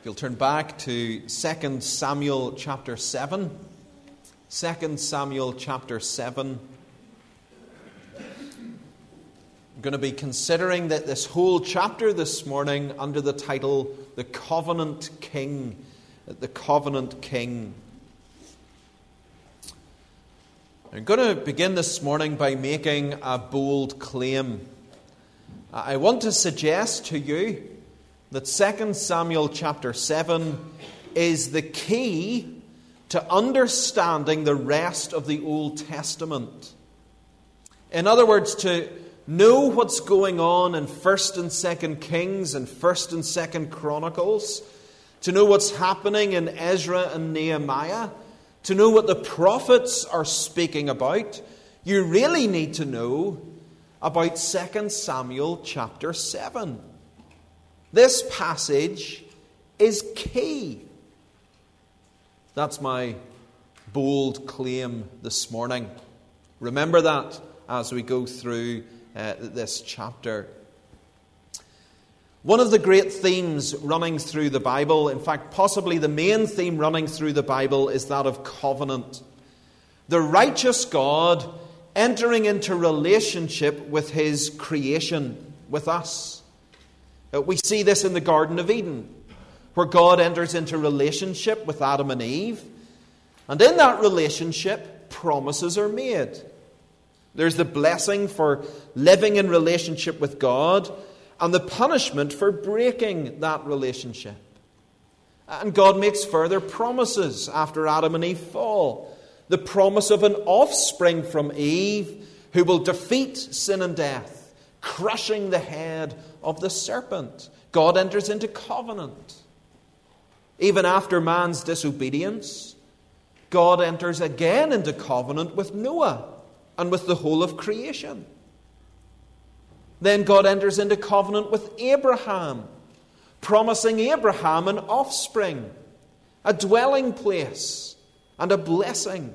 You'll turn back to 2 Samuel chapter 7. 2 Samuel chapter 7. I'm going to be considering that this whole chapter this morning under the title, The Covenant King. The Covenant King. I'm going to begin this morning by making a bold claim. I want to suggest to you that 2 Samuel chapter 7 is the key to understanding the rest of the Old Testament. In other words, to know what's going on in 1st and 2nd Kings and 1st and 2nd Chronicles, to know what's happening in Ezra and Nehemiah, to know what the prophets are speaking about, you really need to know about 2 Samuel chapter 7. This passage is key. That's my bold claim this morning. Remember that as we go through this chapter. One of the great themes running through the Bible, in fact, possibly the main theme running through the Bible, is that of covenant. The righteous God entering into relationship with His creation, with us. We see this in the Garden of Eden, where God enters into relationship with Adam and Eve. And in that relationship, promises are made. There's the blessing for living in relationship with God, and the punishment for breaking that relationship. And God makes further promises after Adam and Eve fall. The promise of an offspring from Eve who will defeat sin and death, crushing the head of the serpent. God enters into covenant. Even after man's disobedience, God enters again into covenant with Noah and with the whole of creation. Then God enters into covenant with Abraham, promising Abraham an offspring, a dwelling place, and a blessing.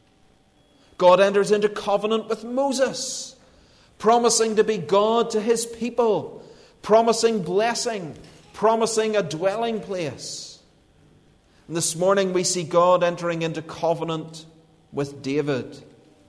God enters into covenant with Moses, promising to be God to his people, promising blessing, promising a dwelling place. And this morning we see God entering into covenant with David.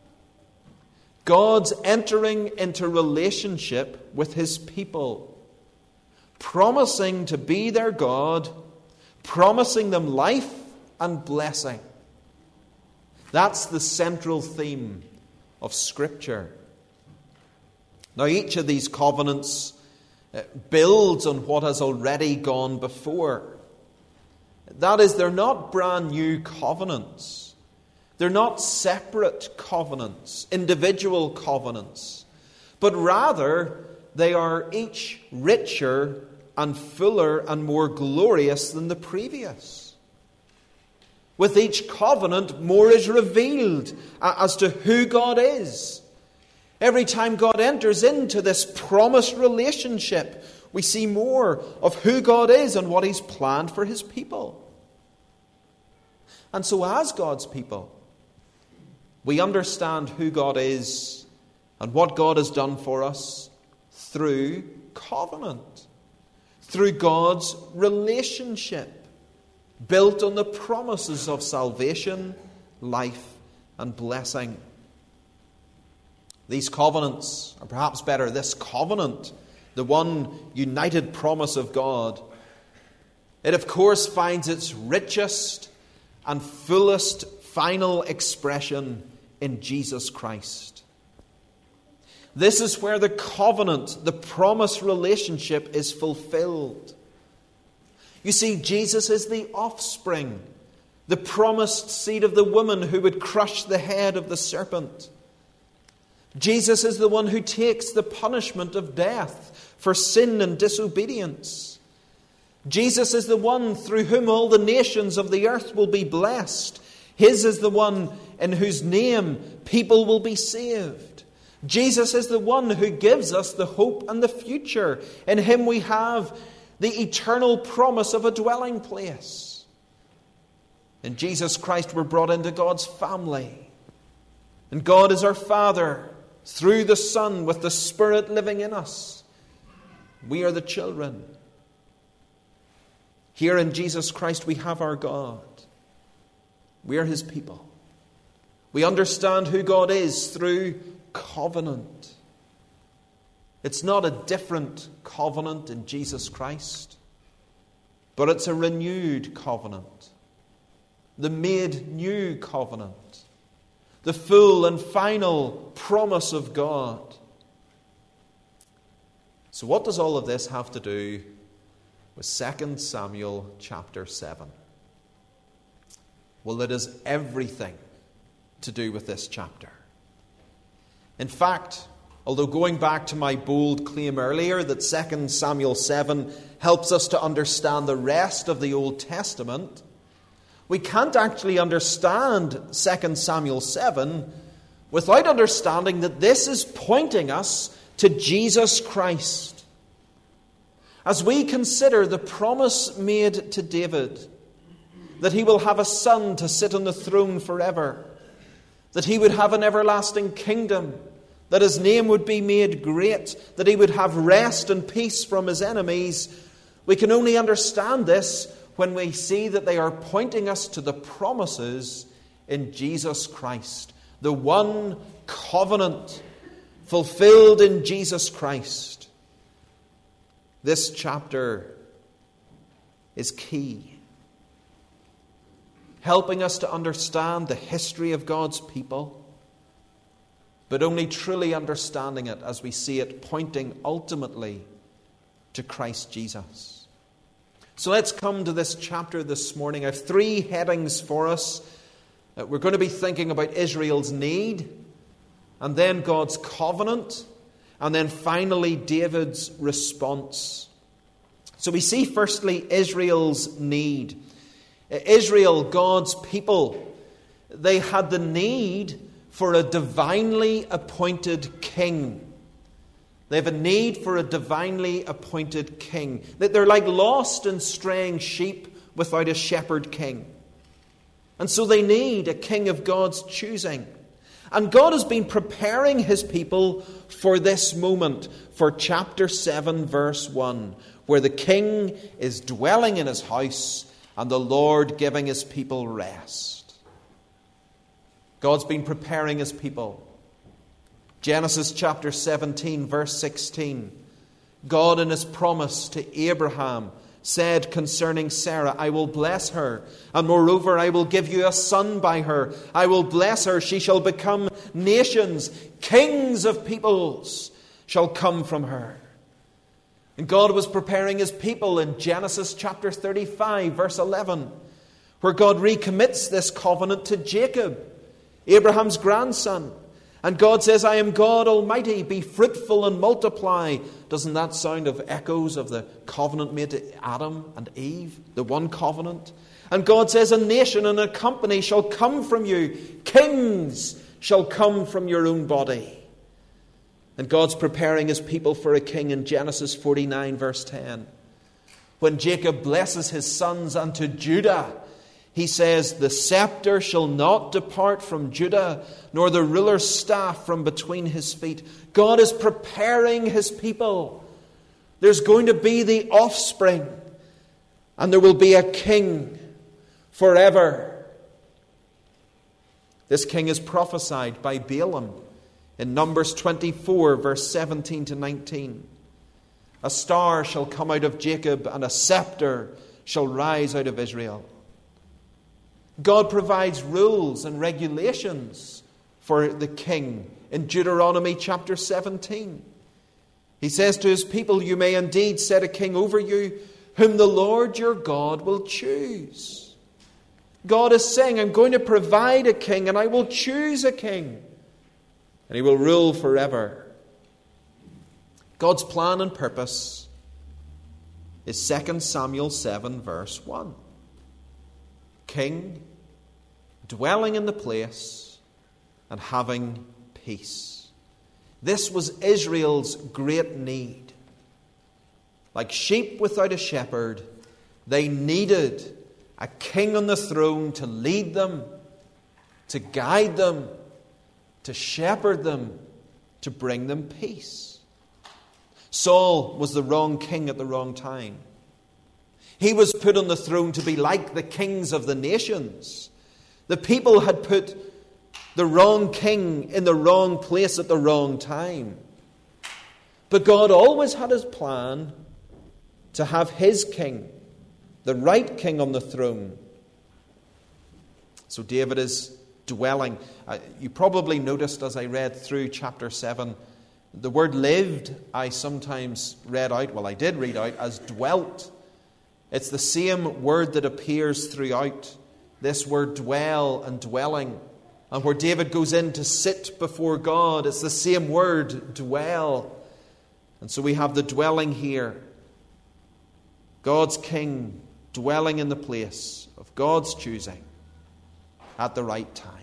God's entering into relationship with his people, promising to be their God, promising them life and blessing. That's the central theme of Scripture. Now, each of these covenants builds on what has already gone before. That is, they're not brand new covenants. They're not separate covenants, individual covenants, but rather they are each richer and fuller and more glorious than the previous. With each covenant, more is revealed as to who God is. Every time God enters into this promised relationship, we see more of who God is and what He's planned for His people. And so as God's people, we understand who God is and what God has done for us through covenant, through God's relationship, built on the promises of salvation, life, and blessing. These covenants, or perhaps better, this covenant, the one united promise of God, it of course finds its richest and fullest final expression in Jesus Christ. This is where the covenant, the promise relationship is fulfilled. You see, Jesus is the offspring, the promised seed of the woman who would crush the head of the serpent. Jesus is the one who takes the punishment of death for sin and disobedience. Jesus is the one through whom all the nations of the earth will be blessed. His is the one in whose name people will be saved. Jesus is the one who gives us the hope and the future. In Him we have the eternal promise of a dwelling place. In Jesus Christ we're brought into God's family. And God is our Father through the Son with the Spirit living in us. We are the children. Here in Jesus Christ we have our God. We are his people. We understand who God is through covenant. It's not a different covenant in Jesus Christ, but it's a renewed covenant. The made new covenant. The full and final promise of God. So what does all of this have to do with 2 Samuel chapter 7? Well, it has everything to do with this chapter. In fact, although going back to my bold claim earlier that 2 Samuel 7 helps us to understand the rest of the Old Testament, we can't actually understand 2 Samuel 7 without understanding that this is pointing us to Jesus Christ. As we consider the promise made to David, that he will have a son to sit on the throne forever, that he would have an everlasting kingdom, that his name would be made great, that he would have rest and peace from his enemies, we can only understand this when we see that they are pointing us to the promises in Jesus Christ, the one covenant fulfilled in Jesus Christ. This chapter is key, helping us to understand the history of God's people, but only truly understanding it as we see it pointing ultimately to Christ Jesus. So let's come to this chapter this morning. I have 3 headings for us. We're going to be thinking about Israel's need, and then God's covenant, and then finally David's response. So we see firstly Israel's need. Israel, God's people, they had the need for a divinely appointed king. They have a need for a divinely appointed king. They're like lost and straying sheep without a shepherd king. And so they need a king of God's choosing. And God has been preparing his people for this moment, for chapter 7, verse 1, where the king is dwelling in his house and the Lord giving his people rest. God's been preparing his people. Genesis chapter 17, verse 16. God in his promise to Abraham said concerning Sarah, I will bless her, and moreover I will give you a son by her. I will bless her, she shall become nations, kings of peoples shall come from her. And God was preparing his people in Genesis chapter 35, verse 11, where God recommits this covenant to Jacob, Abraham's grandson. And God says, I am God Almighty, be fruitful and multiply. Doesn't that sound of echoes of the covenant made to Adam and Eve, the one covenant? And God says, a nation and a company shall come from you. Kings shall come from your own body. And God's preparing his people for a king in Genesis 49, verse 10. When Jacob blesses his sons unto Judah, he says, the scepter shall not depart from Judah, nor the ruler's staff from between his feet. God is preparing his people. There's going to be the offspring, and there will be a king forever. This king is prophesied by Balaam in Numbers 24, verse 17 to 19. A star shall come out of Jacob, and a scepter shall rise out of Israel. God provides rules and regulations for the king in Deuteronomy chapter 17. He says to his people, you may indeed set a king over you, whom the Lord your God will choose. God is saying, I'm going to provide a king, and I will choose a king, and he will rule forever. God's plan and purpose is 2 Samuel 7, verse 1. King, dwelling in the place, and having peace. This was Israel's great need. Like sheep without a shepherd, they needed a king on the throne to lead them, to guide them, to shepherd them, to bring them peace. Saul was the wrong king at the wrong time. He was put on the throne to be like the kings of the nations. The people had put the wrong king in the wrong place at the wrong time. But God always had his plan to have his king, the right king, on the throne. So David is dwelling. You probably noticed as I read through chapter 7, the word lived I sometimes read out, well I did read out, as dwelt. It's the same word that appears throughout. This word dwell and dwelling. And where David goes in to sit before God, it's the same word, dwell. And so we have the dwelling here. God's king dwelling in the place of God's choosing at the right time.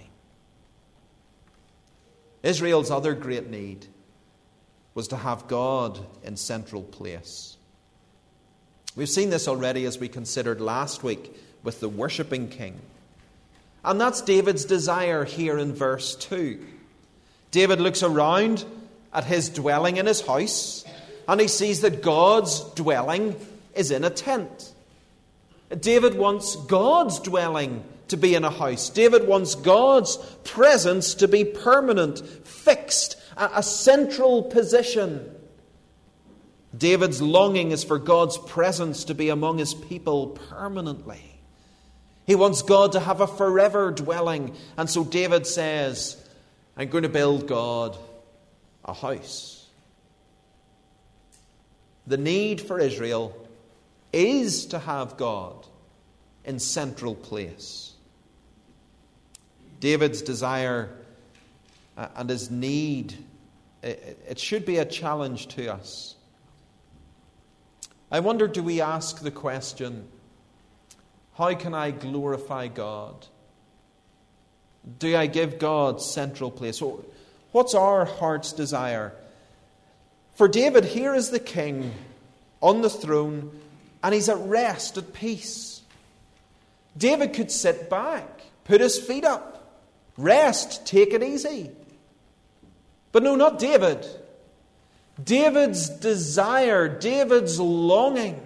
Israel's other great need was to have God in central place. We've seen this already as we considered last week with the worshipping king. And that's David's desire here in verse 2. David looks around at his dwelling in his house, and he sees that God's dwelling is in a tent. David wants God's dwelling to be in a house. David wants God's presence to be permanent, fixed, a central position. David's longing is for God's presence to be among his people permanently. He wants God to have a forever dwelling. And so David says, I'm going to build God a house. The need for Israel is to have God in central place. David's desire and his need, it should be a challenge to us. I wonder, do we ask the question, how can I glorify God? Do I give God central place? What's our heart's desire? For David, here is the king on the throne, and he's at rest, at peace. David could sit back, put his feet up, rest, take it easy. But no, not David. David's desire, David's longing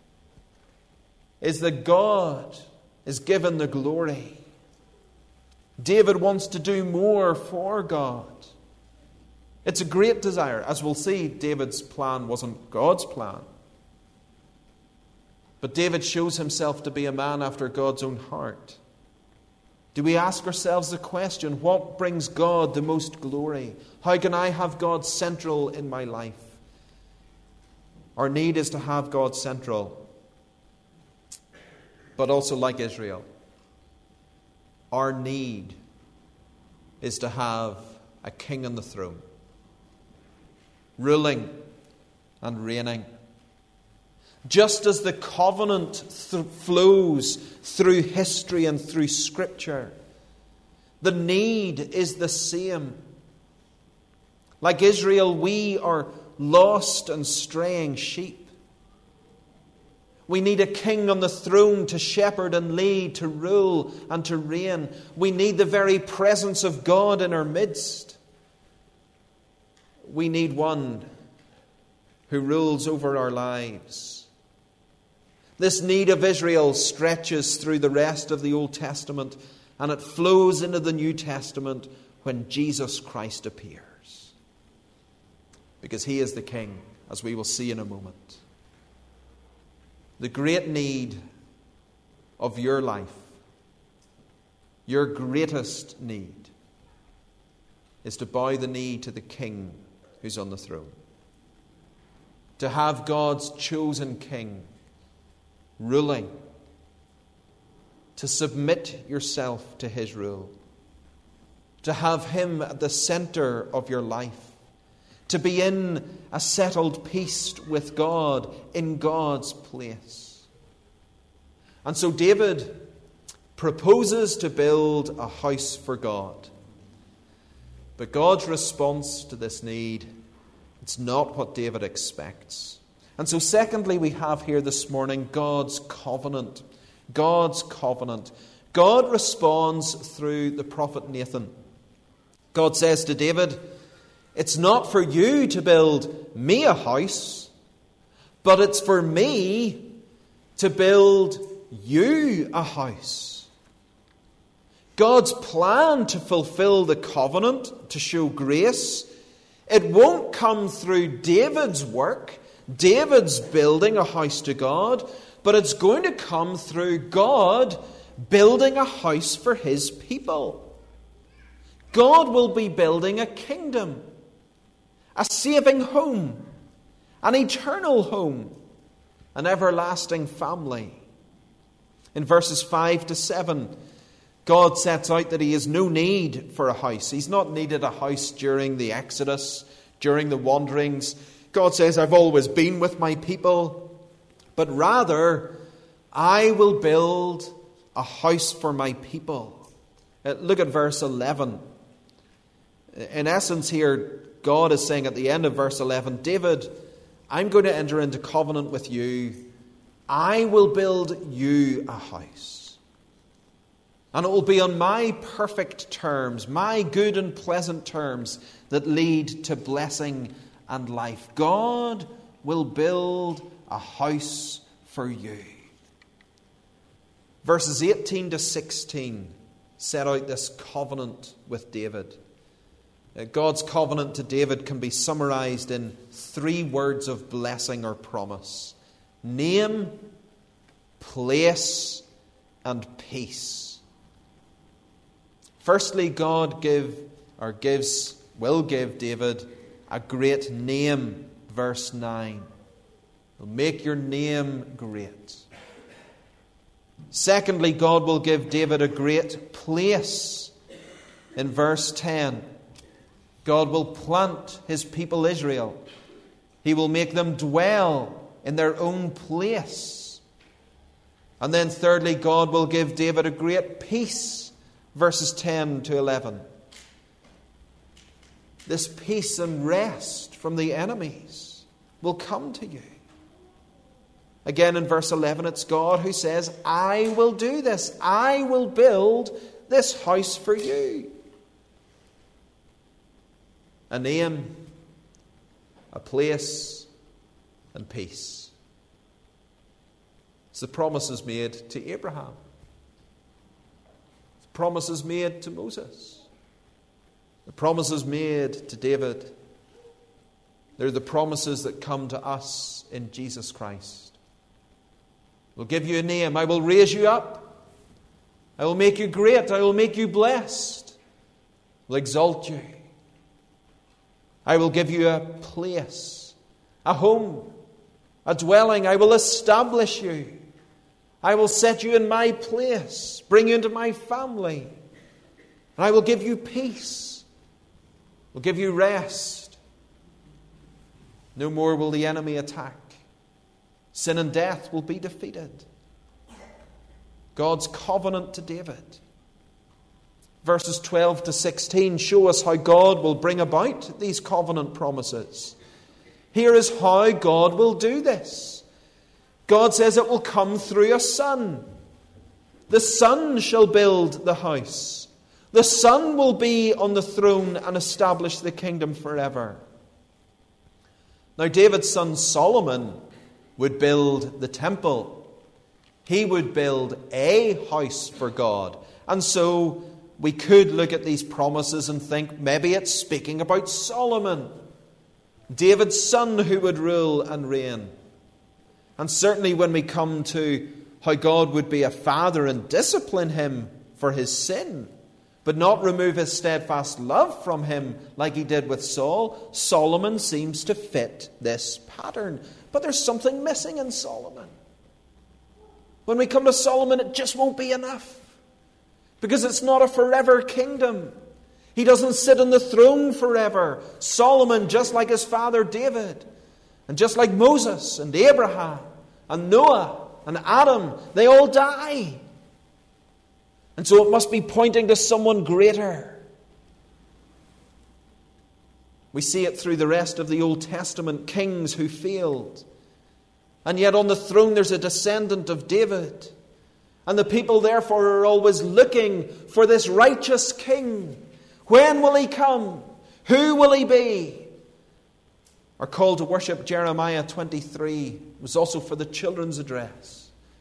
is that God is given the glory. David wants to do more for God. It's a great desire. As we'll see, David's plan wasn't God's plan. But David shows himself to be a man after God's own heart. Do we ask ourselves the question, what brings God the most glory? How can I have God central in my life? Our need is to have God central. But also, like Israel, our need is to have a king on the throne, ruling and reigning. Just as the covenant flows through history and through Scripture, the need is the same. Like Israel, we are lost and straying sheep. We need a king on the throne to shepherd and lead, to rule and to reign. We need the very presence of God in our midst. We need one who rules over our lives. This need of Israel stretches through the rest of the Old Testament, and it flows into the New Testament when Jesus Christ appears. Because he is the King, as we will see in a moment. The great need of your life, your greatest need, is to bow the knee to the King who's on the throne. To have God's chosen King ruling, to submit yourself to his rule, to have him at the center of your life, to be in a settled peace with God in God's place. And so David proposes to build a house for God. But God's response to this need, it's not what David expects. And so secondly, we have here this morning God's covenant. God's covenant. God responds through the prophet Nathan. God says to David, it's not for you to build me a house, but it's for me to build you a house. God's plan to fulfill the covenant, to show grace, it won't come through David's work, David's building a house to God, but it's going to come through God building a house for his people. God will be building a kingdom, a saving home, an eternal home, an everlasting family. In verses 5 to 7, God sets out that he has no need for a house. He's not needed a house during the Exodus, during the wanderings. God says, I've always been with my people, but rather, I will build a house for my people. Look at verse 11. In essence here, God is saying at the end of verse 11, David, I'm going to enter into covenant with you. I will build you a house. And it will be on my perfect terms, my good and pleasant terms that lead to blessing and life. God will build a house for you. Verses 18 to 16 set out this covenant with David. God's covenant to David can be summarized in 3 words of blessing or promise: name, place, and peace. Firstly, God will give David a great name, verse 9. He'll make your name great. Secondly, God will give David a great place. In verse 10, God will plant his people Israel. He will make them dwell in their own place. And then thirdly, God will give David a great peace. Verses 10 to 11. This peace and rest from the enemies will come to you. Again in verse 11, it's God who says, I will do this. I will build this house for you. A name, a place, and peace. It's the promises made to Abraham. The promises made to Moses. The promises made to David. They're the promises that come to us in Jesus Christ. I will give you a name. I will raise you up. I will make you great. I will make you blessed. I will exalt you. I will give you a place, a home, a dwelling. I will establish you. I will set you in my place, bring you into my family. And I will give you peace. I will give you rest. No more will the enemy attack. Sin and death will be defeated. God's covenant to David. Verses 12 to 16 show us how God will bring about these covenant promises. Here is how God will do this. God says it will come through a son. The son shall build the house. The son will be on the throne and establish the kingdom forever. Now David's son Solomon would build the temple. He would build a house for God. And so we could look at these promises and think maybe it's speaking about Solomon, David's son who would rule and reign. And certainly when we come to how God would be a father and discipline him for his sin, but not remove his steadfast love from him like he did with Saul, Solomon seems to fit this pattern. But there's something missing in Solomon. When we come to Solomon, it just won't be enough. Because it's not a forever kingdom. He doesn't sit on the throne forever. Solomon, just like his father David, and just like Moses and Abraham and Noah and Adam, they all die. And so it must be pointing to someone greater. We see it through the rest of the Old Testament kings who failed. And yet on the throne there's a descendant of David. And the people therefore are always looking for this righteous king. When will he come? Who will he be? Our call to worship, Jeremiah 23, was also for the children's address.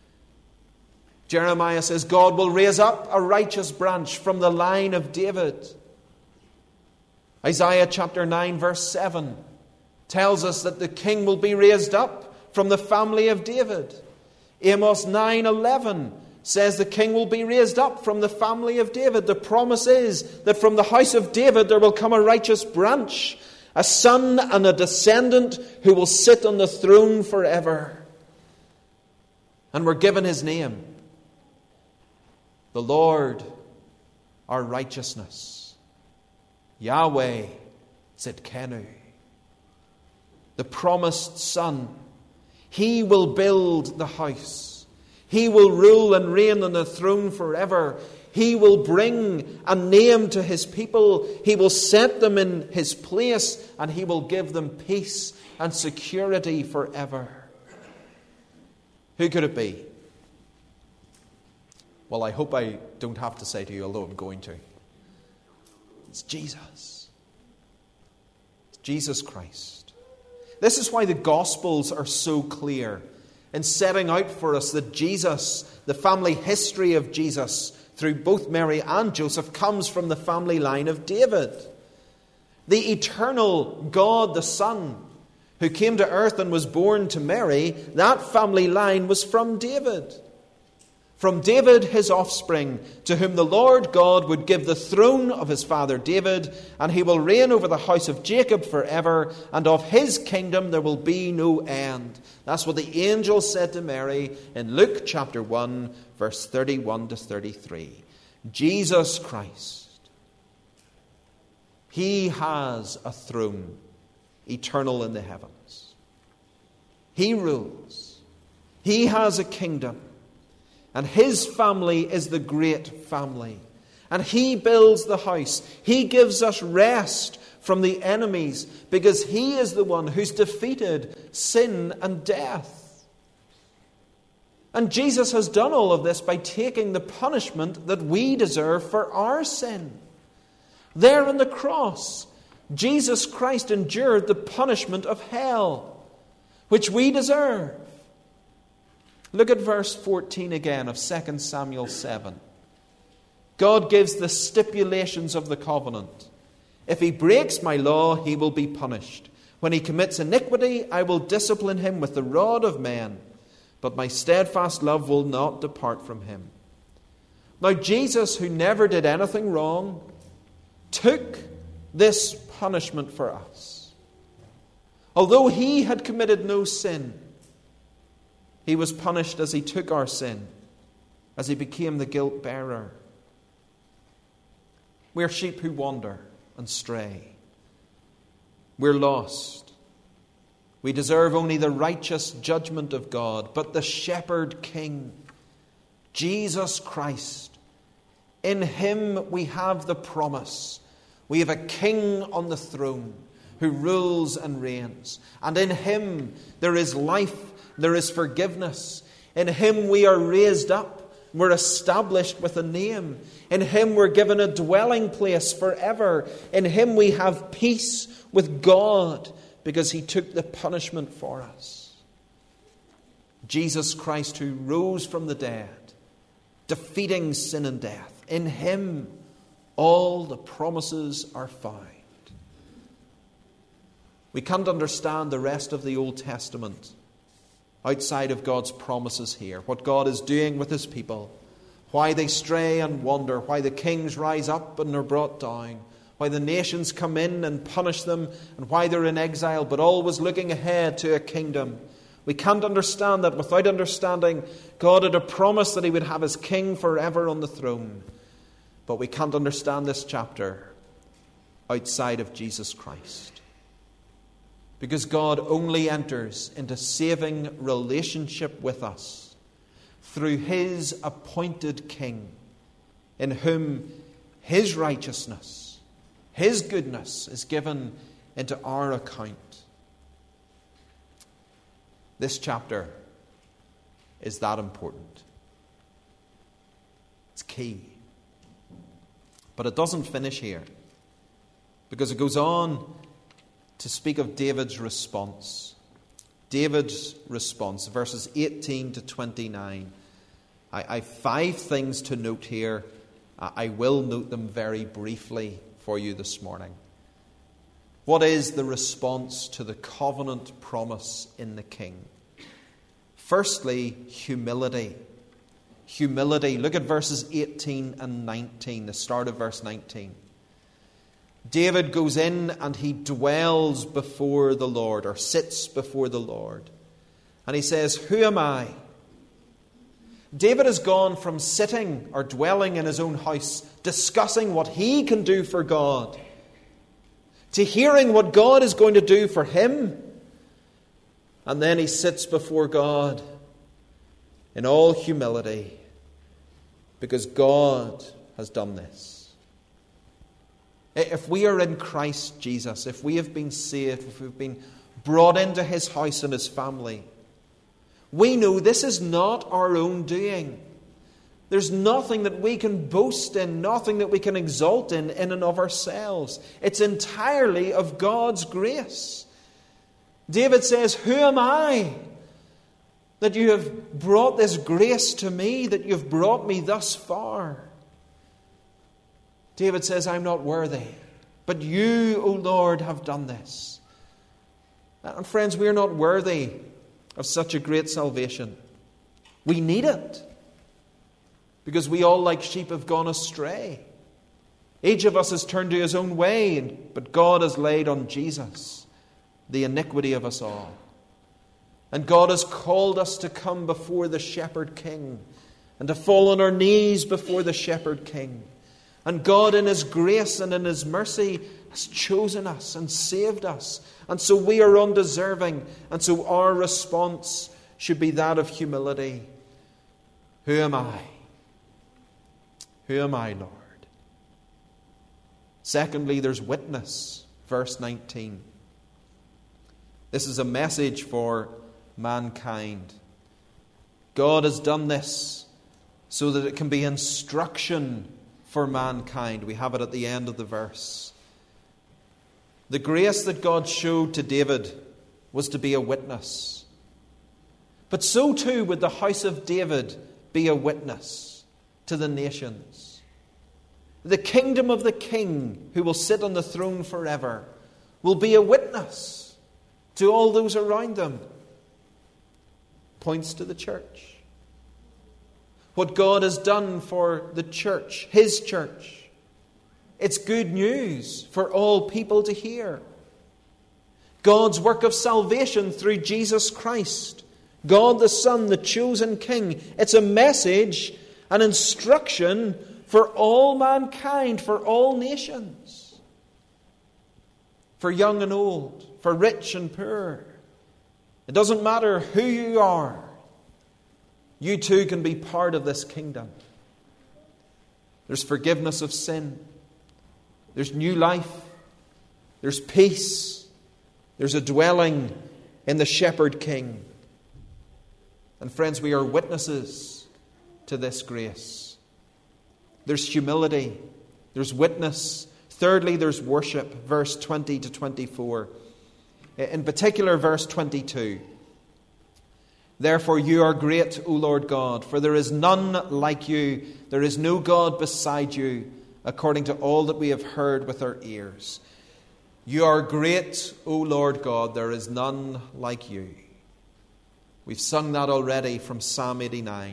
Jeremiah says God will raise up a righteous branch from the line of David. Isaiah chapter 9 verse 7 tells us that the king will be raised up from the family of David. Amos 9:11 says the king will be raised up from the family of David. The promise is that from the house of David there will come a righteous branch, a son and a descendant who will sit on the throne forever. And we're given his name, the Lord, our righteousness. Yahweh Tzidkenu. The promised son. He will build the house. He will rule and reign on the throne forever. He will bring a name to his people. He will set them in his place, and he will give them peace and security forever. Who could it be? Well, I hope I don't have to say to you, although I'm going to. It's Jesus. It's Jesus Christ. This is why the Gospels are so clear in setting out for us that Jesus, the family history of Jesus, through both Mary and Joseph, comes from the family line of David. The eternal God, the Son, who came to earth and was born to Mary, that family line was from David. From David, his offspring, to whom the Lord God would give the throne of his father David, and he will reign over the house of Jacob forever, and of his kingdom there will be no end. That's what the angel said to Mary in Luke chapter 1, verse 31 to 33. Jesus Christ, he has a throne eternal in the heavens. He rules. He has a kingdom. And his family is the great family. And he builds the house. He gives us rest from the enemies because he is the one who's defeated sin and death. And Jesus has done all of this by taking the punishment that we deserve for our sin. There on the cross, Jesus Christ endured the punishment of hell, which we deserve. Look at verse 14 again of 2 Samuel 7. God gives the stipulations of the covenant. If he breaks my law, he will be punished. When he commits iniquity, I will discipline him with the rod of men, but my steadfast love will not depart from him. Now Jesus, who never did anything wrong, took this punishment for us. Although he had committed no sin, he was punished as he took our sin, as he became the guilt bearer. We're sheep who wander and stray. We're lost. We deserve only the righteous judgment of God, but the shepherd king, Jesus Christ, in him we have the promise. We have a king on the throne who rules and reigns. And in him there is life, there is forgiveness. In him we are raised up. We're established with a name. In him we're given a dwelling place forever. In him we have peace with God because he took the punishment for us. Jesus Christ, who rose from the dead, defeating sin and death. In him all the promises are found. We can't understand the rest of the Old Testament outside of God's promises here. What God is doing with his people. Why they stray and wander. Why the kings rise up and are brought down. Why the nations come in and punish them. And why they're in exile, but always looking ahead to a kingdom. We can't understand that without understanding God had a promise that he would have his king forever on the throne. But we can't understand this chapter outside of Jesus Christ. Because God only enters into saving relationship with us through his appointed king, in whom his righteousness, his goodness is given into our account. This chapter is that important. It's key. But it doesn't finish here, because it goes on to speak of David's response. David's response, verses 18 to 29. I've 5 things to note here. I will note them very briefly for you this morning. What is the response to the covenant promise in the King? Firstly, humility. Humility. Look at verses 18 and 19, the start of verse 19. David goes in and he dwells before the Lord, or sits before the Lord. And he says, "Who am I?" David has gone from sitting or dwelling in his own house, discussing what he can do for God, to hearing what God is going to do for him. And then he sits before God in all humility, because God has done this. If we are in Christ Jesus, if we have been saved, if we've been brought into his house and his family, we know this is not our own doing. There's nothing that we can boast in, nothing that we can exalt in and of ourselves. It's entirely of God's grace. David says, "Who am I that you have brought this grace to me, that you've brought me thus far?" David says, "I'm not worthy, but you, O Lord, have done this." And friends, we are not worthy of such a great salvation. We need it, because we all, like sheep, have gone astray. Each of us has turned to his own way, but God has laid on Jesus the iniquity of us all. And God has called us to come before the Shepherd King and to fall on our knees before the Shepherd King. And God, in his grace and in his mercy, has chosen us and saved us. And so we are undeserving. And so our response should be that of humility. Who am I? Who am I, Lord? Secondly, there's witness. Verse 19. This is a message for mankind. God has done this so that it can be instruction for mankind. We have it at the end of the verse. The grace that God showed to David was to be a witness. But so too would the house of David be a witness to the nations. The kingdom of the King, who will sit on the throne forever, will be a witness to all those around them. Points to the church. What God has done for the church, his church. It's good news for all people to hear. God's work of salvation through Jesus Christ, God the Son, the chosen King. It's a message, an instruction for all mankind, for all nations. For young and old, for rich and poor. It doesn't matter who you are. You too can be part of this kingdom. There's forgiveness of sin. There's new life. There's peace. There's a dwelling in the Shepherd King. And friends, we are witnesses to this grace. There's humility. There's witness. Thirdly, there's worship. Verse 20 to 24. In particular, verse 22. Therefore you are great, O Lord God, for there is none like you. There is no God beside you, according to all that we have heard with our ears. You are great, O Lord God. There is none like you. We've sung that already from Psalm 89.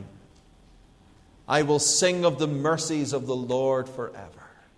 I will sing of the mercies of the Lord forever.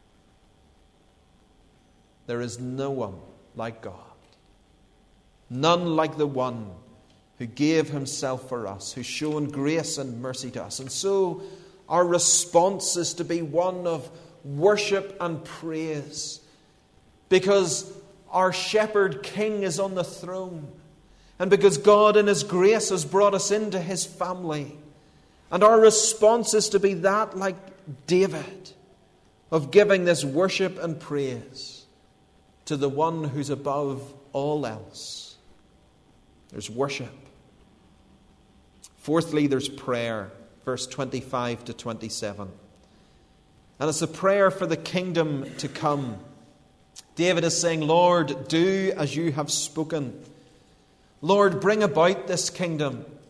There is no one like God. None like the one who gave himself for us, who's shown grace and mercy to us. And so our response is to be one of worship and praise, because our Shepherd King is on the throne, and because God in his grace has brought us into his family. And our response is to be that like David, of giving this worship and praise to the one who's above all else. There's worship. Fourthly, there's prayer. Verse 25 to 27. And it's a prayer for the kingdom to come. David is saying, Lord, do as you have spoken. Lord, bring about this kingdom.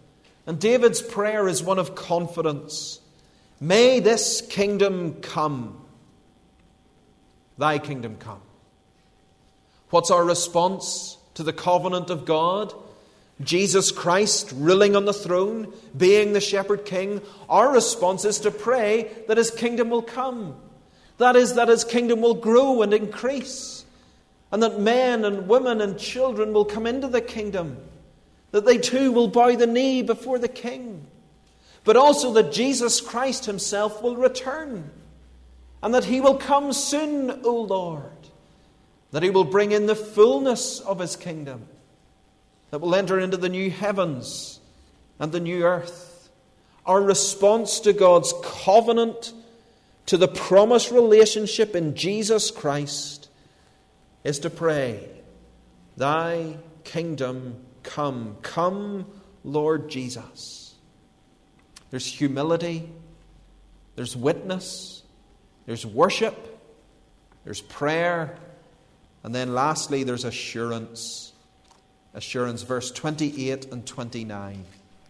And David's prayer is one of confidence. May this kingdom come. Thy kingdom come. What's our response to the covenant of God? Jesus Christ ruling on the throne, being the shepherd king. Our response is to pray that his kingdom will come. That is, that his kingdom will grow and increase. And that men and women and children will come into the kingdom. That they too will bow the knee before the king. But also that Jesus Christ himself will return. And that he will come soon, O Lord. That he will bring in the fullness of his kingdom. That will enter into the new heavens and the new earth. Our response to God's covenant, to the promised relationship in Jesus Christ, is to pray, Thy kingdom come. Come, Lord Jesus. There's humility. There's witness. There's worship. There's prayer. And then lastly, there's assurance. Assurance, verse 28 and 29.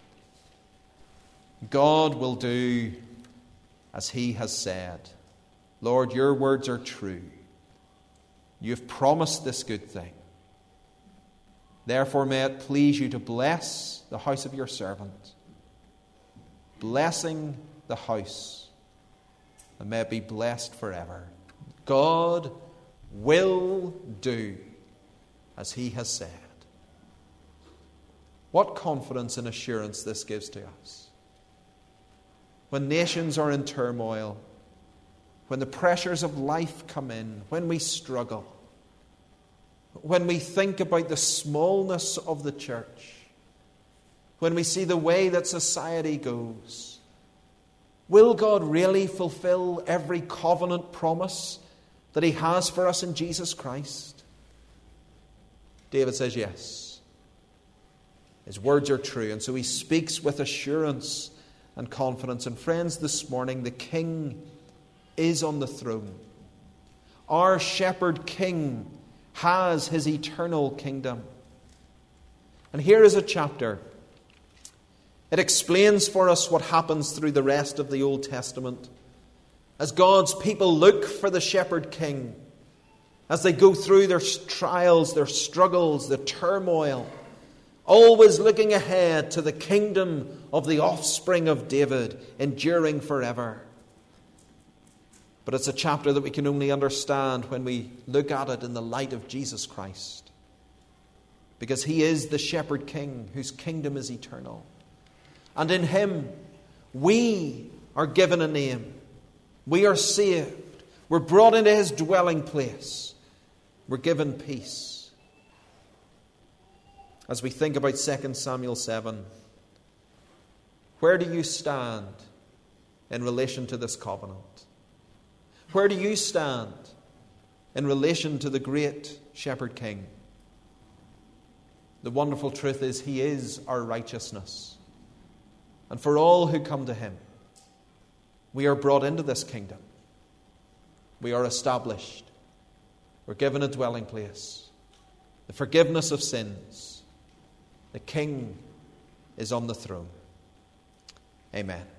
God will do as he has said. Lord, your words are true. You have promised this good thing. Therefore, may it please you to bless the house of your servant, blessing the house, and may it be blessed forever. God will do as he has said. What confidence and assurance this gives to us. When nations are in turmoil, when the pressures of life come in, when we struggle, when we think about the smallness of the church, when we see the way that society goes, will God really fulfill every covenant promise that he has for us in Jesus Christ? David says yes. His words are true, and so he speaks with assurance and confidence. And friends, this morning, the King is on the throne. Our shepherd king has his eternal kingdom. And here is a chapter. It explains for us what happens through the rest of the Old Testament. As God's people look for the shepherd king, as they go through their trials, their struggles, the turmoil, always looking ahead to the kingdom of the offspring of David, enduring forever. But it's a chapter that we can only understand when we look at it in the light of Jesus Christ. Because he is the shepherd king whose kingdom is eternal. And in him, we are given a name. We are saved. We're brought into his dwelling place. We're given peace. As we think about 2 Samuel 7, where do you stand in relation to this covenant? Where do you stand in relation to the great shepherd king? The wonderful truth is he is our righteousness. And for all who come to him, we are brought into this kingdom. We are established. We're given a dwelling place. The forgiveness of sins. The King is on the throne. Amen.